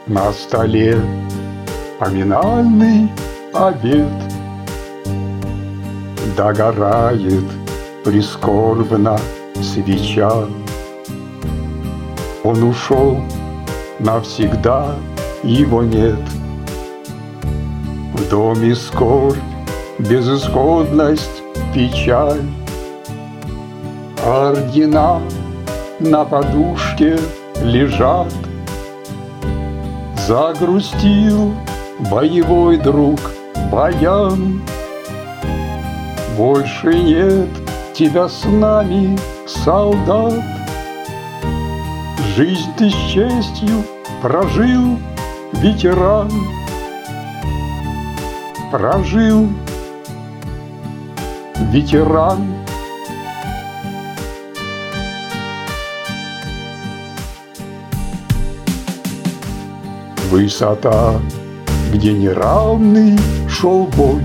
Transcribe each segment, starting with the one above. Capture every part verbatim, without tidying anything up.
На столе поминальный обед. Догорает прискорбно свеча. Он ушел навсегда, его нет. В доме скорбь, безысходность, печаль. Ордена на подушке лежат. Загрустил боевой друг Баян. Больше нет тебя с нами, солдат. Жизнь ты с честью прожил, ветеран. Прожил, ветеран. Высота, где неравный шел бой,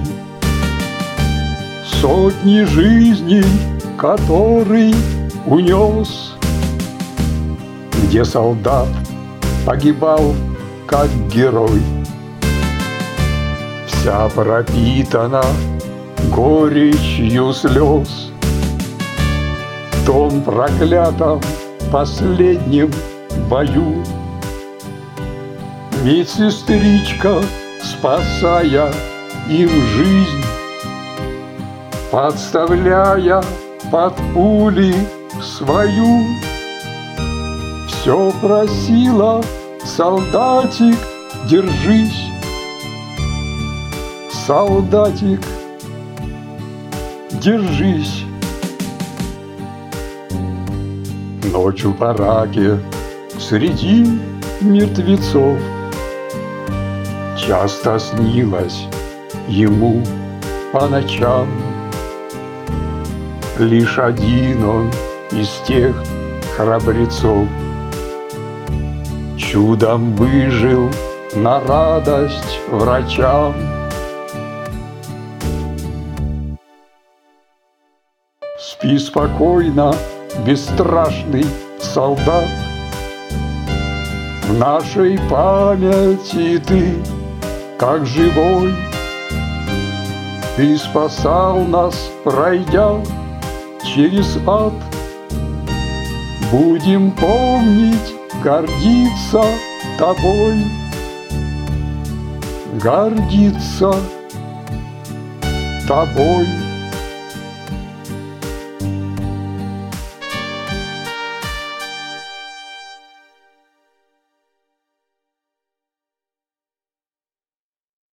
сотни жизней, который унес, где солдат погибал как герой. Вся пропитана горечью слез. В том проклятом последнем бою медсестричка, спасая им жизнь, подставляя под пули свою, все просила: солдатик, держись, солдатик, держись. Ночью в бараке среди мертвецов часто снилось ему по ночам. Лишь один он из тех храбрецов чудом выжил на радость врачам. Спи спокойно, бесстрашный солдат. В нашей памяти ты, как живой, ты спасал нас, пройдя через ад. Будем помнить, гордиться тобой, гордиться тобой.